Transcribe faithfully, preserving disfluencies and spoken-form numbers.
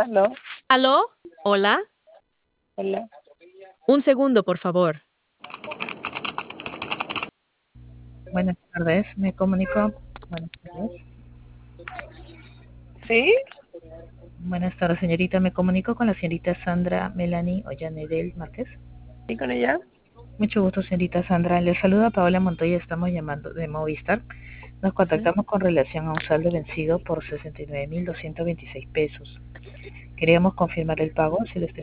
¿Aló? ¿Aló? ¿Hola? Hola. Un segundo, por favor. Buenas tardes, me comunico. Buenas tardes. ¿Sí? Buenas tardes, señorita. Me comunico con la señorita Sandra Melanie Ollanedel Márquez. ¿Sí con ella? Mucho gusto, señorita Sandra. Le saluda Paola Montoya. Estamos llamando de Movistar. Nos Ujú. contactamos con relación a un saldo vencido por sesenta y nueve mil doscientos veintiséis pesos. Queríamos confirmar el pago, si lo